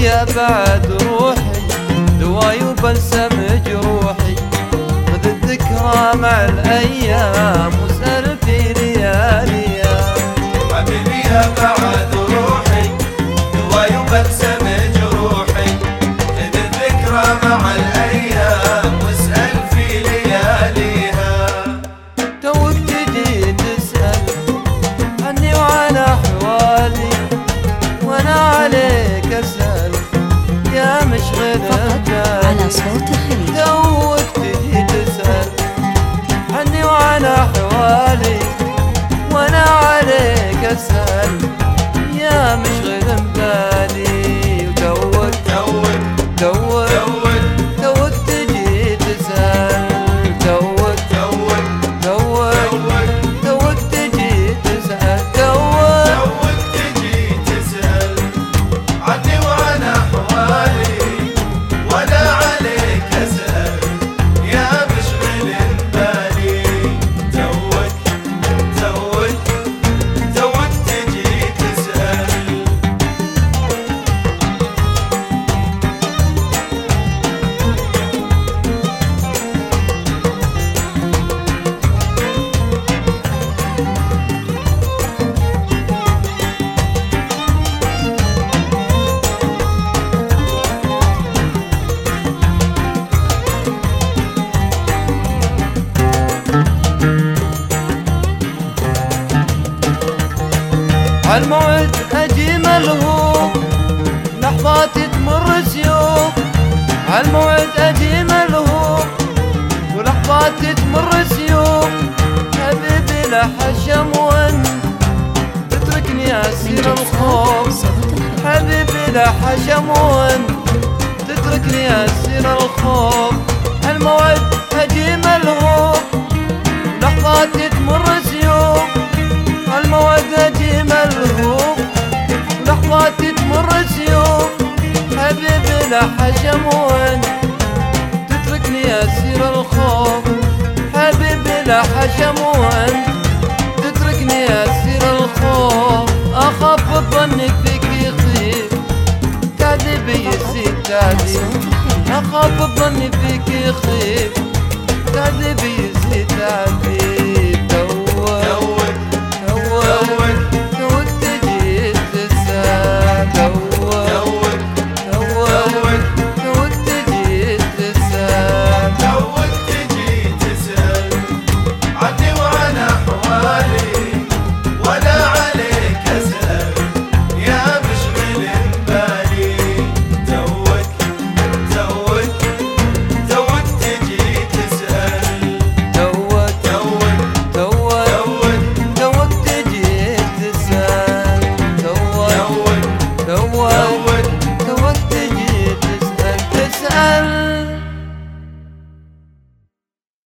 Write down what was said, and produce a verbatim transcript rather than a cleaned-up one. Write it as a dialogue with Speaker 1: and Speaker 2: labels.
Speaker 1: يا بعد روحي دواي وبلسم جروحي، خذ الذكرى مع الأيام واسأل في لياليها.
Speaker 2: حبيبي يا بعد روحي دواي وبلسم جروحي، خذ الذكرى مع الأيام واسأل في لياليها.
Speaker 1: توك تجي تسأل عني وعلى أحوالي، وأنا عليك أسأل يا مشغل بالي.
Speaker 3: على صوت الخليج.
Speaker 1: توك تجي تسأل عني وعلى أحوالي، وأنا عليك أسأل يا مشغل بالي. وتوك
Speaker 2: توك
Speaker 1: توك
Speaker 2: توك
Speaker 1: توك تجي تسأل، توك
Speaker 2: توك
Speaker 1: توك
Speaker 2: توك
Speaker 1: توك تجي تسأل، توك
Speaker 2: توك تجي تسأل عني وعن أحوالي، وأنا عليك أسأل يا مشغل بالي. توك توك توك تجي تسأل.
Speaker 1: عالموعد أجي ملهوف، لحظاتي تمر سيوف. عالموعد أجي ملهوف ولحظاتي تمر سيوف. حبيبي لا حشم وانت تتركني أسير الخوف. حبيبي لا حشم وانت تتركني أسير الخوف. عالموعد أجي ملهوف لحظاتي تمر سيوف. عالموعد أجي ملهوف لحظاتي تمر سيوف. حبيبي لا حشم وانت تتركني أسير الخوف. حبيبي لا حشم وانت تتركني أسير الخوف. أخاف الظن فيك يخيب تعذيبي يزيد تعذيب. أخاف الظن فيك يخيب تعذيبي يزيد